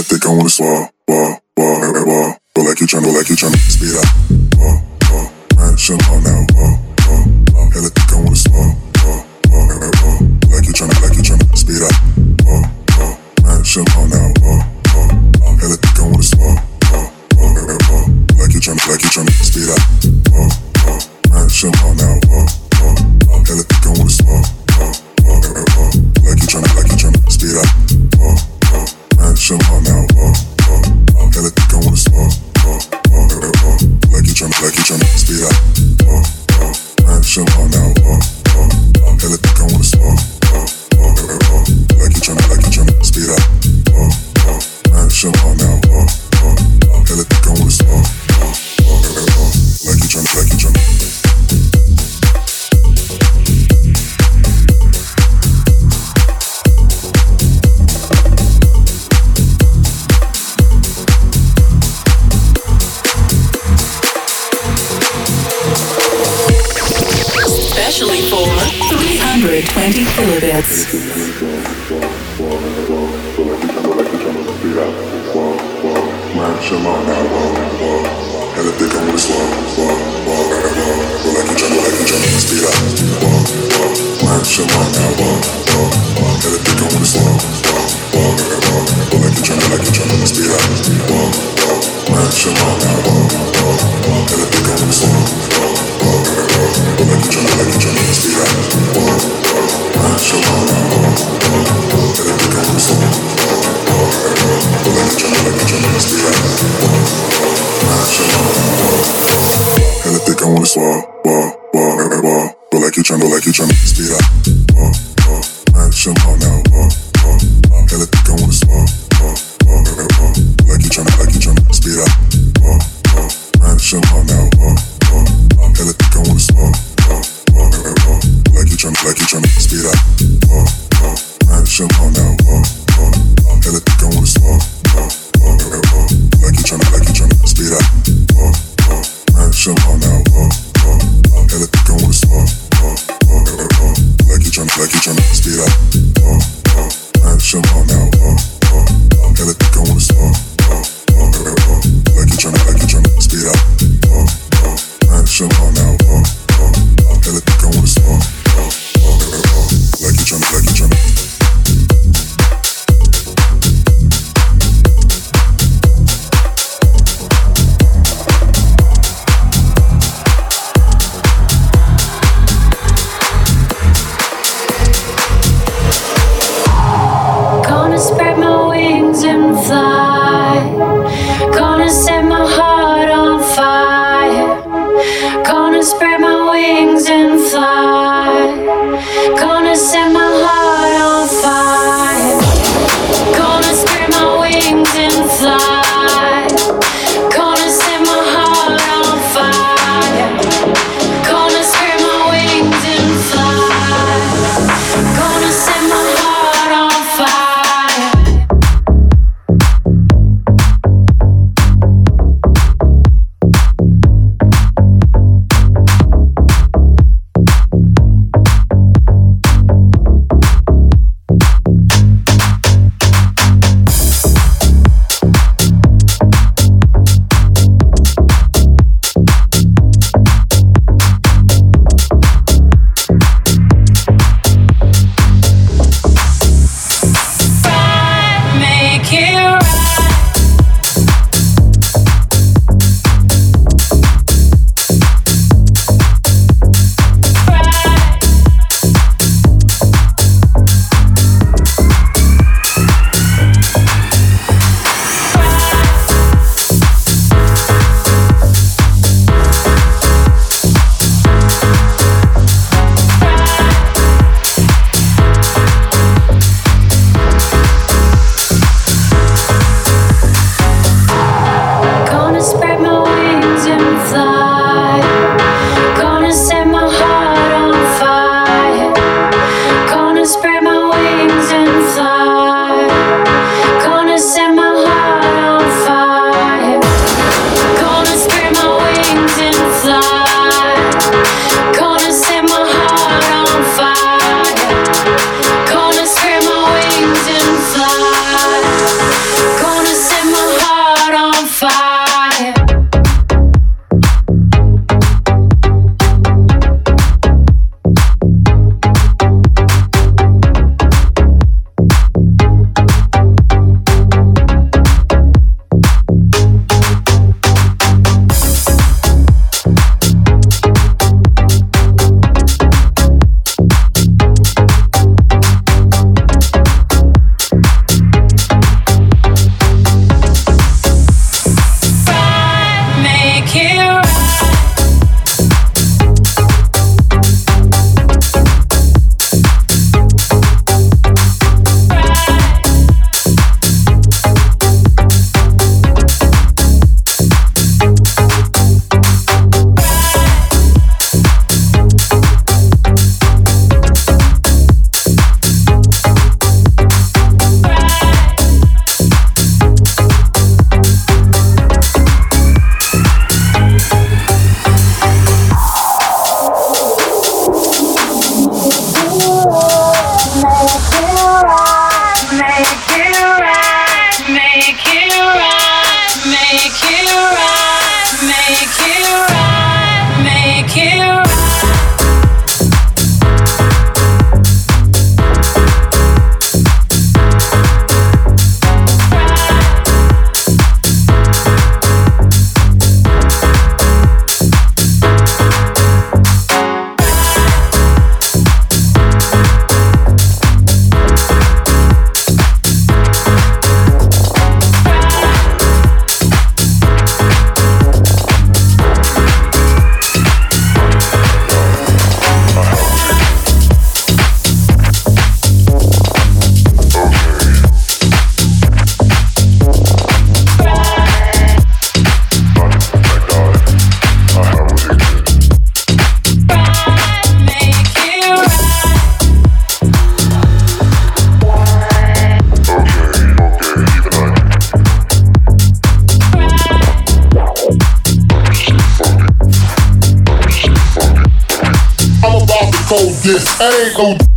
hella thick, I wanna swallow, feel like you tryna speed up, man, shut up now, hella thick, I wanna swallow, like you tryna speed up, man, shut up now, hella thick, I wanna swallow, like you tryna speed up, man, shut up now, hella thick, I wanna swallow, like you tryna speed up, man, shut up now, hella thick, I wanna swallow, like you tryna speed up, man, shut up now, hella thick, I wanna swallow, like you tryna speed up, man, shut up now, hella thick, I wanna swallow, like you tryna. Especially for 320 kilobits. Man, chill on now, hella thick, I wanna swallow, like you tryna speed up, man, chill on now, hella thick, I wanna swallow, like you tryna speed up, man, chill on now, hella thick, I wanna swallow, like you tryna speed up, man, chill on now, hella thick, I wanna swallow, like you tryna speed up, man, chill on now, hella thick, I wanna swallow, but like you tryna speed up, man, chill on now, hella thick, I wanna swallow, like you tryna speed up, man, chill on now, hella thick, I wanna swallow, like you tryna speed up, man, chill on now, hella thick, I wanna swallow, like you tryna speed up, man, chill on now, Yes, I ain't no